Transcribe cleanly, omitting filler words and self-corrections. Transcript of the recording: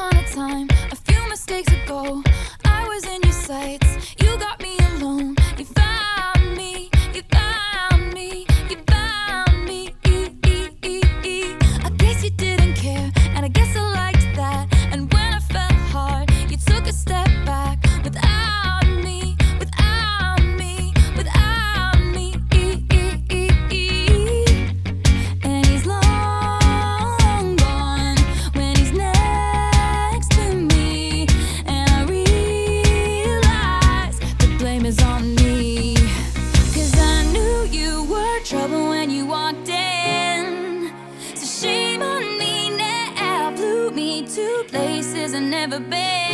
upon a time, a few mistakes ago, I was in your sights. You got me alone. You found me. You found me. You found me. I guess you didn't care, and I guess I liked that. And when I fell hard, you took a step back. Without me, without me, without me. And he's long gone when he's next to me. And I realize the blame is on me. 'Cause I knew you were trouble when you walked in. So shame on me now, flew me to places I've never been.